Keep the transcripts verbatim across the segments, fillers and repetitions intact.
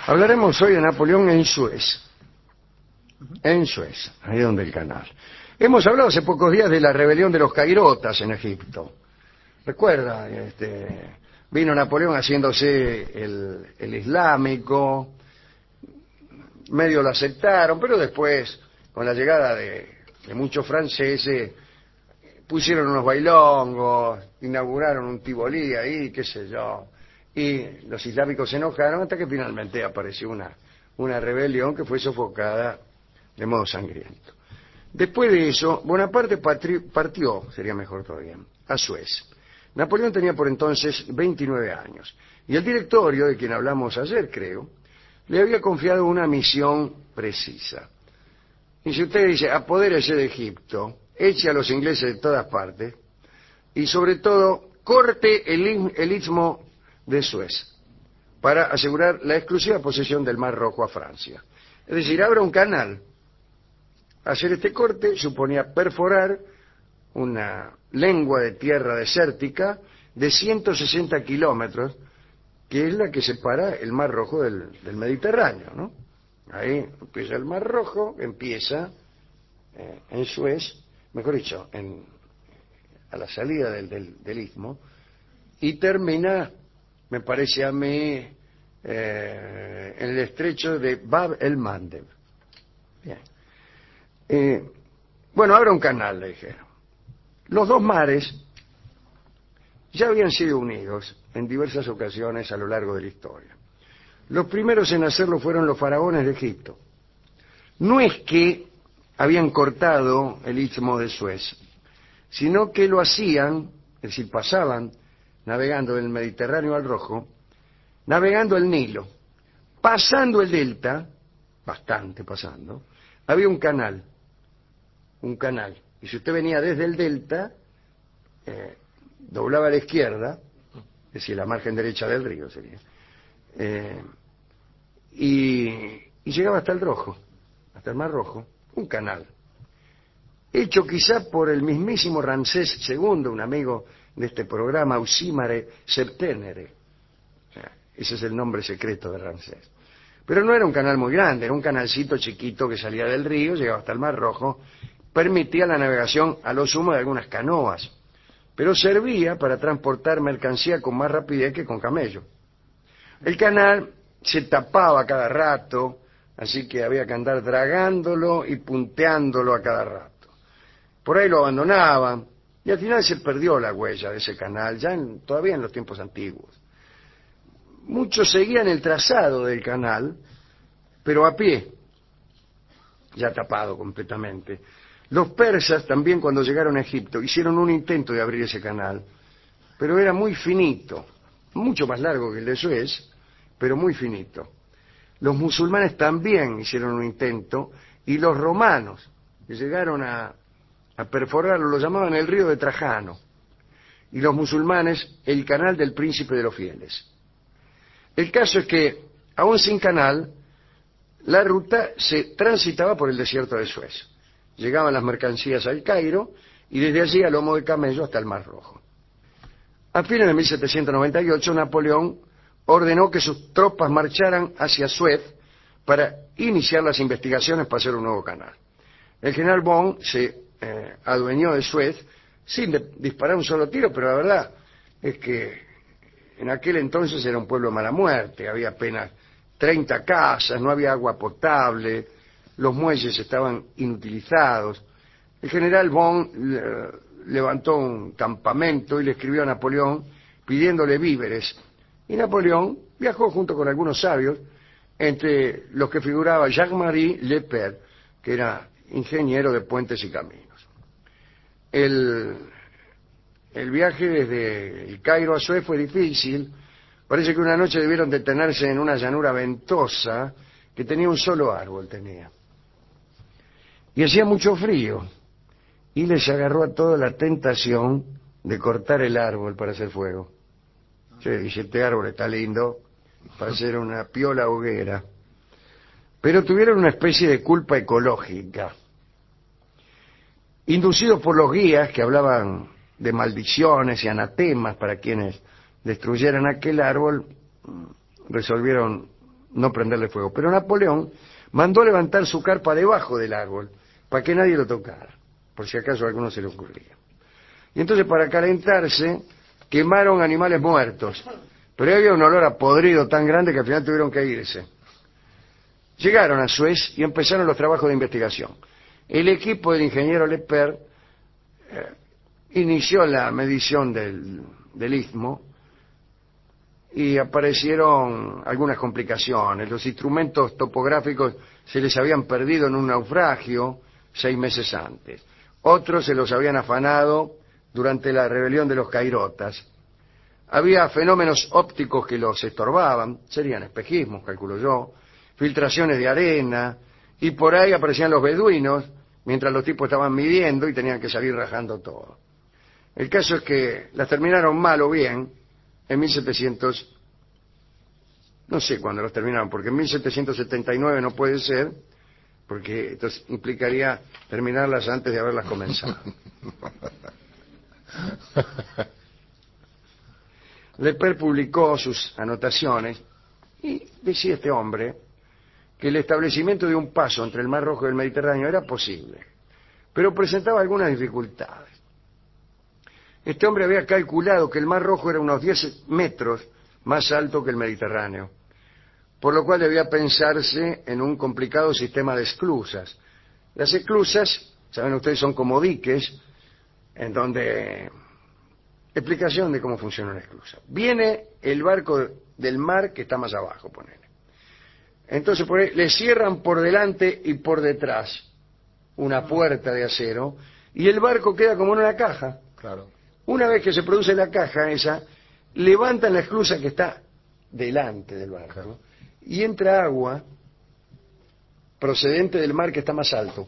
Hablaremos hoy de Napoleón en Suez. En Suez, ahí donde el canal. Hemos hablado hace pocos días de la rebelión de los cairotas en Egipto. Recuerda, este, vino Napoleón haciéndose el, el islámico, medio lo aceptaron, pero después, con la llegada de, de muchos franceses, pusieron unos bailongos, inauguraron un tibolí ahí, qué sé yo, y los islámicos se enojaron hasta que finalmente apareció una, una rebelión que fue sofocada de modo sangriento. Después de eso, Bonaparte partió, sería mejor todavía, a Suez. Napoleón tenía por entonces veintinueve años, y el directorio, de quien hablamos ayer, creo, le había confiado una misión precisa. Y si usted dice, apodérese de Egipto, eche a los ingleses de todas partes, y sobre todo, corte el, el istmo de Suez, para asegurar la exclusiva posesión del Mar Rojo a Francia. Es decir, abra un canal. Hacer este corte suponía perforar una lengua de tierra desértica de ciento sesenta kilómetros, que es la que separa el Mar Rojo del, del Mediterráneo, ¿no? Ahí empieza el Mar Rojo, empieza eh, en Suez, mejor dicho, en, a la salida del, del, del istmo, y termina, me parece a mí, eh, en el estrecho de Bab el-Mandeb. Bien. Eh, bueno, abra un canal, le dijeron. Los dos mares ya habían sido unidos en diversas ocasiones a lo largo de la historia. Los primeros en hacerlo fueron los faraones de Egipto. No es que habían cortado el istmo de Suez, sino que lo hacían, es decir, pasaban navegando del Mediterráneo al Rojo, navegando el Nilo, pasando el delta, bastante pasando, había un canal, un canal, y si usted venía desde el delta, eh, doblaba a la izquierda, es decir, la margen derecha del río sería, eh, y, y llegaba hasta el Rojo, hasta el Mar Rojo, un canal, hecho quizá por el mismísimo Ramsés segundo, un amigo de este programa, Ausimare Septénere. O sea, ese es el nombre secreto de Ramsés. Pero no era un canal muy grande, era un canalcito chiquito que salía del río, llegaba hasta el Mar Rojo, permitía la navegación a lo sumo de algunas canoas, pero servía para transportar mercancía con más rapidez que con camello. El canal se tapaba cada rato, así que había que andar dragándolo y punteándolo a cada rato. Por ahí lo abandonaban, y al final se perdió la huella de ese canal, ya en, todavía en los tiempos antiguos. Muchos seguían el trazado del canal, pero a pie, ya tapado completamente. Los persas también, cuando llegaron a Egipto, hicieron un intento de abrir ese canal, pero era muy finito, mucho más largo que el de Suez, pero muy finito. Los musulmanes también hicieron un intento, y los romanos, que llegaron a, a perforarlo, lo llamaban el río de Trajano, y los musulmanes el canal del príncipe de los fieles. El caso es que, aún sin canal, la ruta se transitaba por el desierto de Suez. Llegaban las mercancías al Cairo y desde allí a lomo de camello hasta el Mar Rojo. A fines de mil setecientos noventa y ocho, Napoleón ordenó que sus tropas marcharan hacia Suez para iniciar las investigaciones para hacer un nuevo canal. El general Bonn se eh, adueñó de Suez sin de, disparar un solo tiro, pero la verdad es que en aquel entonces era un pueblo de mala muerte, había apenas treinta casas, no había agua potable, los muelles estaban inutilizados. El general Bonn levantó un campamento y le escribió a Napoleón pidiéndole víveres. Y Napoleón viajó junto con algunos sabios, entre los que figuraba Jacques-Marie Lepers, que era ingeniero de puentes y caminos. El, el viaje desde el Cairo a Suez fue difícil. Parece que una noche debieron detenerse en una llanura ventosa que tenía un solo árbol, tenía. Y hacía mucho frío. Y les agarró a todos la tentación de cortar el árbol para hacer fuego. Sí, dice, este árbol está lindo para hacer una piola hoguera. Pero tuvieron una especie de culpa ecológica. Inducidos por los guías que hablaban de maldiciones y anatemas para quienes destruyeran aquel árbol, resolvieron no prenderle fuego. Pero Napoleón mandó levantar su carpa debajo del árbol para que nadie lo tocara, por si acaso a alguno se le ocurría. Y entonces, para calentarse, quemaron animales muertos, pero había un olor a podrido tan grande que al final tuvieron que irse. Llegaron a Suez y empezaron los trabajos de investigación. El equipo del ingeniero Lepers eh, inició la medición del, del istmo y aparecieron algunas complicaciones. Los instrumentos topográficos se les habían perdido en un naufragio seis meses antes. Otros se los habían afanado durante la rebelión de los cairotas. Había fenómenos ópticos que los estorbaban, serían espejismos, calculo yo, filtraciones de arena, y por ahí aparecían los beduinos, mientras los tipos estaban midiendo y tenían que salir rajando todo. El caso es que las terminaron mal o bien en mil setecientos, no sé cuándo los terminaron, porque en mil setecientos setenta y nueve no puede ser, porque esto implicaría terminarlas antes de haberlas comenzado. Lepers publicó sus anotaciones y decía este hombre que el establecimiento de un paso entre el Mar Rojo y el Mediterráneo era posible, pero presentaba algunas dificultades. Este hombre había calculado que el Mar Rojo era unos diez metros más alto que el Mediterráneo, por lo cual debía pensarse en un complicado sistema de esclusas. Las esclusas, saben ustedes, son como diques en donde... Explicación de cómo funciona una esclusa. Viene el barco del mar que está más abajo, ponele. Entonces por ahí, le cierran por delante y por detrás una puerta de acero y el barco queda como en una caja. Claro. Una vez que se produce la caja esa, levantan la esclusa que está delante del barco, claro, y entra agua procedente del mar que está más alto.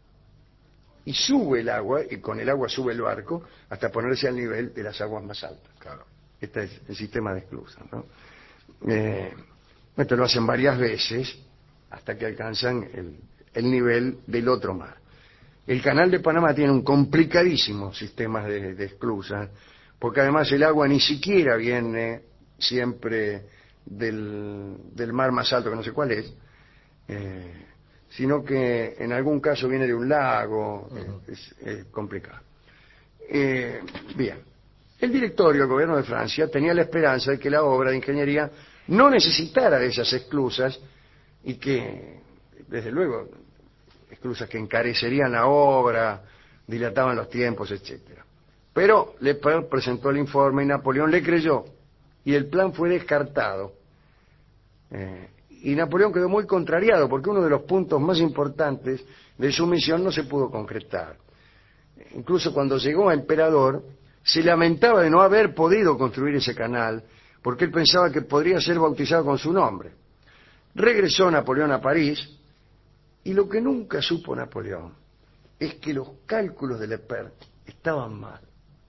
Y sube el agua, y con el agua sube el barco, hasta ponerse al nivel de las aguas más altas. Claro. Este es el sistema de esclusas, ¿no? Eh, esto lo hacen varias veces, hasta que alcanzan el, el nivel del otro mar. El Canal de Panamá tiene un complicadísimo sistema de, de esclusas, porque además el agua ni siquiera viene siempre del, del mar más alto, que no sé cuál es, eh, sino que en algún caso viene de un lago. Uh-huh. es, es complicado. Eh, bien, el directorio del gobierno de Francia tenía la esperanza de que la obra de ingeniería no necesitara de esas esclusas y que, desde luego, esclusas que encarecerían la obra, dilataban los tiempos, etcétera. Pero Lepers presentó el informe y Napoleón le creyó y el plan fue descartado. Eh, Y Napoleón quedó muy contrariado porque uno de los puntos más importantes de su misión no se pudo concretar. Incluso cuando llegó a emperador, se lamentaba de no haber podido construir ese canal porque él pensaba que podría ser bautizado con su nombre. Regresó Napoleón a París y lo que nunca supo Napoleón es que los cálculos de Lepers estaban mal.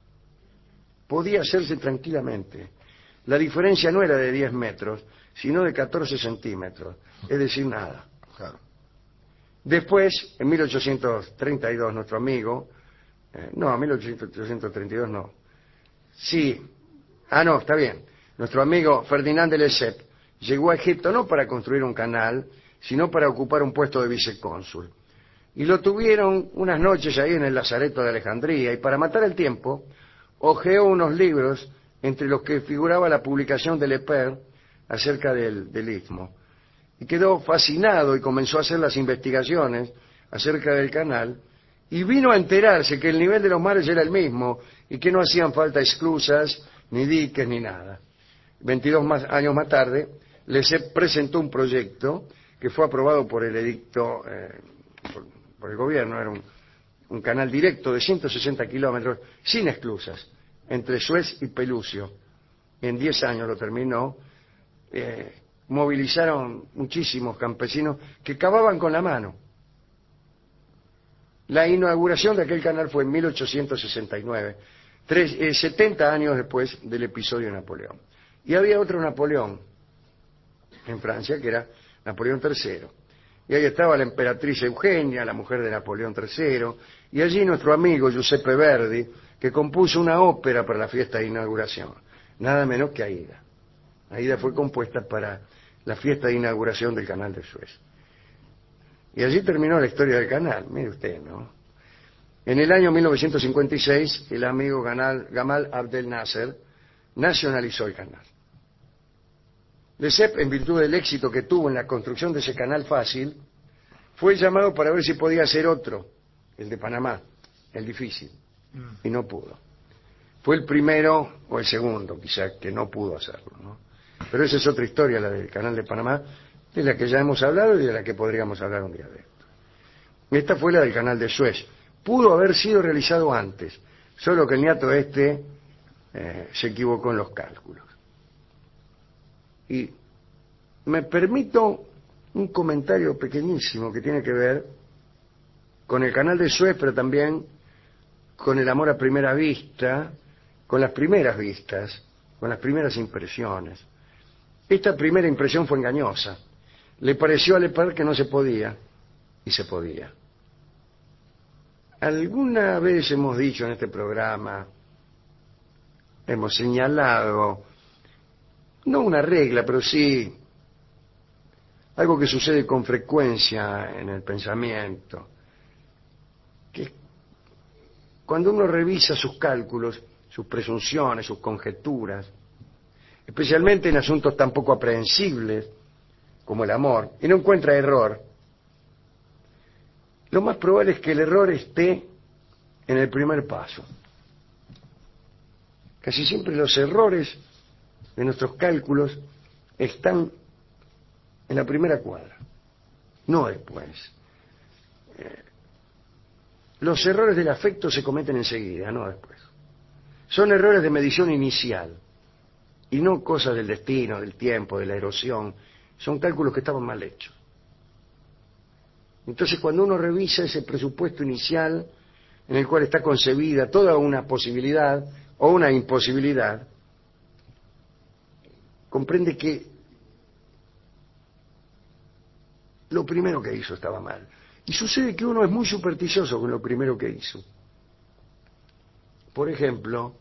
Podía hacerse tranquilamente. La diferencia no era de diez metros, sino de catorce centímetros, es decir, nada. Claro. Después, en mil ochocientos treinta y dos, nuestro amigo, eh, no, mil ochocientos treinta y dos no, sí, ah, no, está bien, nuestro amigo Ferdinand de Lesseps llegó a Egipto no para construir un canal, sino para ocupar un puesto de vicecónsul. Y lo tuvieron unas noches ahí en el Lazareto de Alejandría, y para matar el tiempo, hojeó unos libros entre los que figuraba la publicación de Lepers acerca del, del istmo, y quedó fascinado y comenzó a hacer las investigaciones acerca del canal, y vino a enterarse que el nivel de los mares era el mismo, y que no hacían falta esclusas, ni diques, ni nada. veintidós más, años más tarde, Lesseps presentó un proyecto que fue aprobado por el edicto, eh, por, por el gobierno, era un, un canal directo de ciento sesenta kilómetros, sin esclusas, entre Suez y Pelucio. En diez años lo terminó. Eh, movilizaron muchísimos campesinos que cavaban con la mano. La inauguración de aquel canal fue en mil ochocientos sesenta y nueve, tres, eh, setenta años después del episodio de Napoleón. Y había otro Napoleón en Francia, que era Napoleón tercero. Y ahí estaba la emperatriz Eugenia, la mujer de Napoleón tercero, y allí nuestro amigo Giuseppe Verdi, que compuso una ópera para la fiesta de inauguración, nada menos que Aida. Aida fue compuesta para la fiesta de inauguración del canal de Suez. Y allí terminó la historia del canal, mire usted, ¿no? En el año mil novecientos cincuenta y seis, el amigo Gamal, Gamal Abdel Nasser nacionalizó el canal. Lesseps, en virtud del éxito que tuvo en la construcción de ese canal fácil, fue llamado para ver si podía hacer otro, el de Panamá, el difícil, mm. y no pudo. Fue el primero o el segundo, quizá, que no pudo hacerlo, ¿no? Pero esa es otra historia, la del canal de Panamá, de la que ya hemos hablado y de la que podríamos hablar un día de esto. Esta fue la del canal de Suez. Pudo haber sido realizado antes, solo que el niato este eh, se equivocó en los cálculos. Y me permito un comentario pequeñísimo que tiene que ver con el canal de Suez, pero también con el amor a primera vista, con las primeras vistas, con las primeras impresiones. Esta primera impresión fue engañosa. Le pareció a Lepers que no se podía, y se podía. Alguna vez hemos dicho en este programa, hemos señalado, no una regla, pero sí algo que sucede con frecuencia en el pensamiento, que cuando uno revisa sus cálculos, sus presunciones, sus conjeturas, especialmente en asuntos tan poco aprehensibles como el amor, y no encuentra error, lo más probable es que el error esté en el primer paso. Casi siempre los errores de nuestros cálculos están en la primera cuadra, no después. Eh, los errores del afecto se cometen enseguida, no después. Son errores de medición inicial y no cosas del destino, del tiempo, de la erosión. Son cálculos que estaban mal hechos. Entonces, cuando uno revisa ese presupuesto inicial en el cual está concebida toda una posibilidad o una imposibilidad, comprende que lo primero que hizo estaba mal. Y sucede que uno es muy supersticioso con lo primero que hizo. Por ejemplo,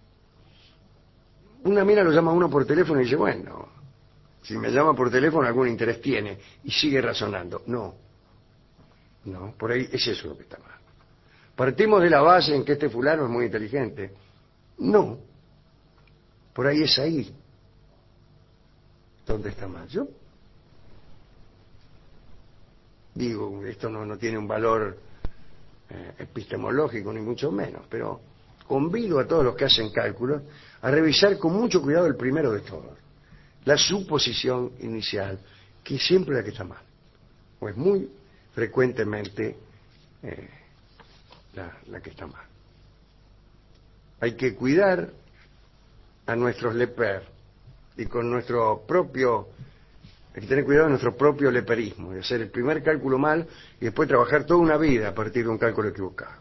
una mina lo llama a uno por teléfono y dice, bueno, si me llama por teléfono algún interés tiene, y sigue razonando. No, no, por ahí es eso lo que está mal. Partimos de la base en que este fulano es muy inteligente. No, por ahí es ahí donde está mal. Yo digo, esto no, no tiene un valor eh, epistemológico ni mucho menos, pero convido a todos los que hacen cálculos a revisar con mucho cuidado el primero de todos, la suposición inicial, que es siempre la que está mal, o es muy frecuentemente eh, la, la que está mal. Hay que cuidar a nuestros Lepers y con nuestro propio, hay que tener cuidado de nuestro propio leperismo, de hacer el primer cálculo mal y después trabajar toda una vida a partir de un cálculo equivocado.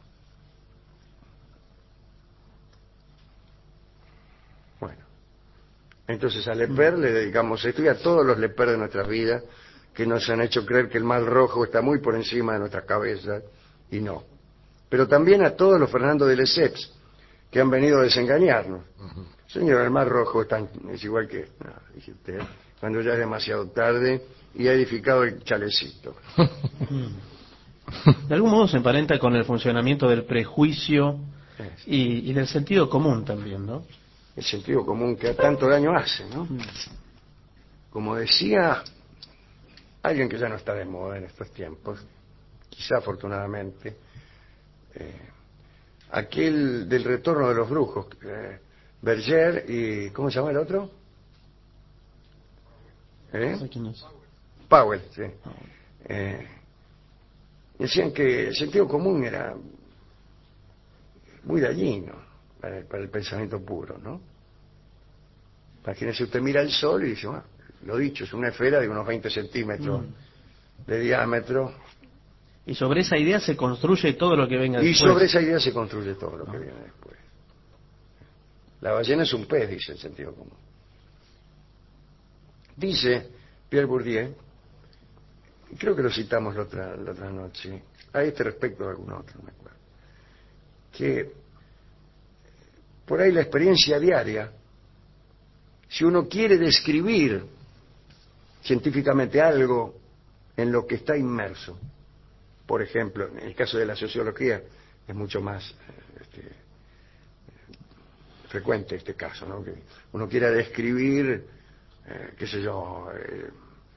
Bueno, entonces a Lepers le dedicamos esto y a todos los Lepers de nuestras vidas que nos han hecho creer que el mal rojo está muy por encima de nuestras cabezas, y no. Pero también a todos los Fernando de Lesseps que han venido a desengañarnos. Uh-huh. Señor, el mar rojo es, tan, es igual que, no, dice usted, cuando ya es demasiado tarde y ha edificado el chalecito. De algún modo se emparenta con el funcionamiento del prejuicio y, y del sentido común también, ¿no? El sentido común que tanto daño hace, ¿no? Como decía alguien que ya no está de moda en estos tiempos, quizá afortunadamente, eh, aquel del retorno de los brujos, eh, Berger y... ¿cómo se llama el otro? ¿Eh? ¿Quién es? Powell, sí. Eh, decían que el sentido común era muy dañino para el, para el pensamiento puro, ¿no? Imagínese, usted mira el sol y dice, bueno, lo dicho, es una esfera de unos veinte centímetros mm. de diámetro. Y sobre esa idea se construye todo lo que venga y después. Y sobre esa idea se construye todo lo que no. viene después. La ballena es un pez, dice el sentido común. Dice Pierre Bourdieu, y creo que lo citamos la otra, la otra noche, a este respecto de algún otro, me acuerdo, que por ahí la experiencia diaria, si uno quiere describir científicamente algo en lo que está inmerso. Por ejemplo, en el caso de la sociología es mucho más este, frecuente este caso, ¿no? Que uno quiera describir, eh, qué sé yo, eh,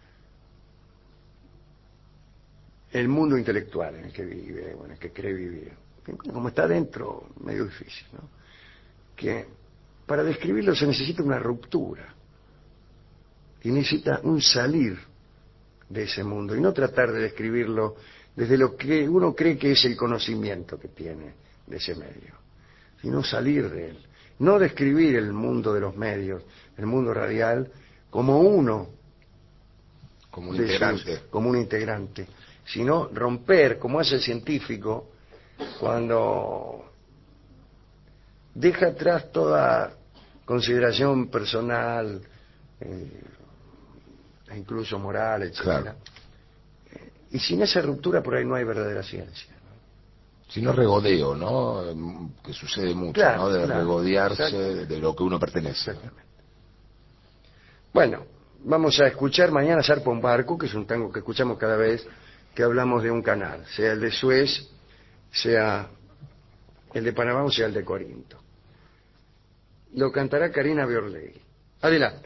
el mundo intelectual en el que vive, o en el que cree vivir. Como está dentro, medio difícil, ¿no? Que para describirlo se necesita una ruptura y necesita un salir de ese mundo y no tratar de describirlo desde lo que uno cree que es el conocimiento que tiene de ese medio, sino salir de él. No describir el mundo de los medios, el mundo radial, como uno, como un integrante, sus, como un integrante, sino romper, como hace el científico, cuando deja atrás toda consideración personal, eh, e incluso moral, etcétera. Claro. Y sin esa ruptura por ahí no hay verdadera ciencia. Sino regodeo, ¿no? Que sucede mucho, claro, ¿no? De claro, regodearse de lo que uno pertenece. Exactamente. Bueno, vamos a escuchar Mañana zarpa un barco, que es un tango que escuchamos cada vez que hablamos de un canal, sea el de Suez, sea el de Panamá o sea el de Corinto. Lo cantará Karina Biorlegui. Adelante.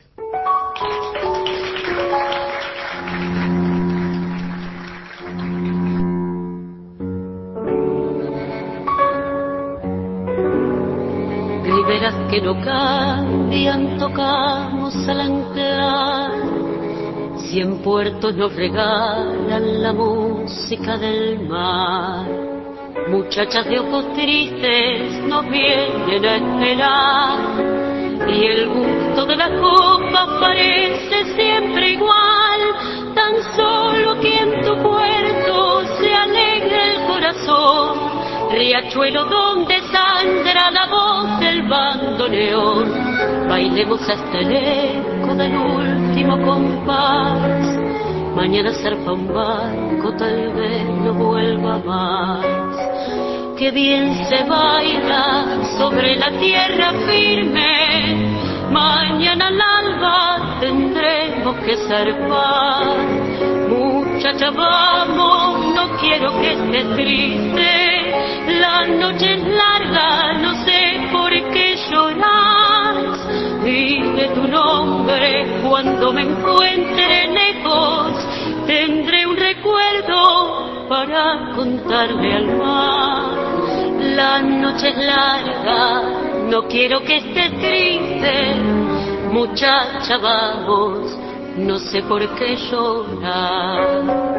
Riberas que no cambian, tocamos al anclar. Cien puertos nos regalan la música del mar. Muchachas de ojos tristes nos vienen a esperar. Y el gusto de la copa parece siempre igual. Tan solo que en tu puerto se alegra el corazón. Riachuelo donde sangra la voz del bandoneón. Bailemos hasta el eco del último compás. Mañana zarpa un barco, tal vez no vuelva más. Qué bien se baila sobre la tierra firme. Mañana al alba tendremos que zarpar. Muchacha, vamos, no quiero que estés triste. La noche es larga, no sé por qué lloras. Dime tu nombre cuando me encuentre lejos. Tendré un recuerdo para contarle al mar. La noche es larga, no quiero que estés triste. Muchacha, vamos, no sé por qué llorar.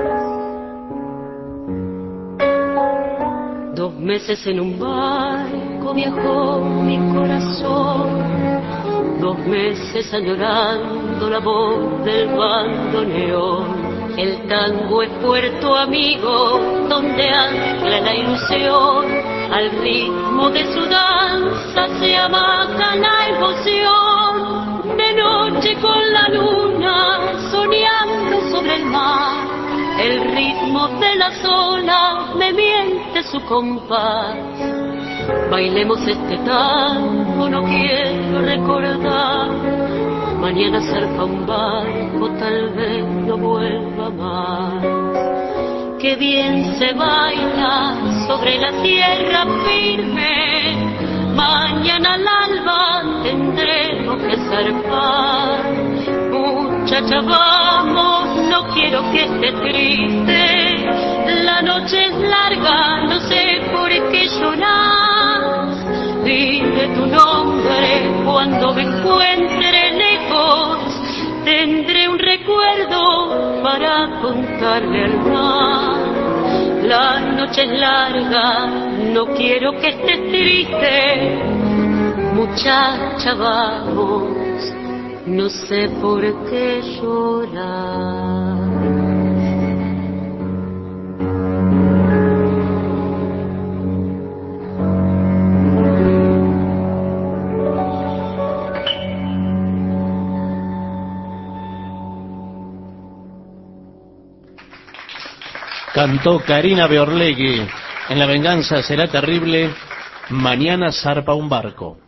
Dos meses en un barco viajó mi corazón. Dos meses añorando la voz del bandoneón. El tango es puerto amigo donde ancla la ilusión. Al ritmo de su danza se amaca la emoción. De noche con la luna soñando sobre el mar. El ritmo de las olas me miente su compás. Bailemos este tango, no quiero recordar. Mañana zarpa un barco, tal vez no vuelva más. Qué bien se baila sobre la tierra firme. Mañana al alba tendremos que zarpar. Muchacha, vamos, no quiero que estés triste. La noche es larga, no sé por qué llorar. Dime tu nombre cuando me encuentre lejos. Tendré un recuerdo para contarle al mar. La noche es larga, no quiero que estés triste. Muchacha, vamos, no sé por qué llorar. Cantó Karina Biorlegui en La venganza será terrible, Mañana zarpa un barco.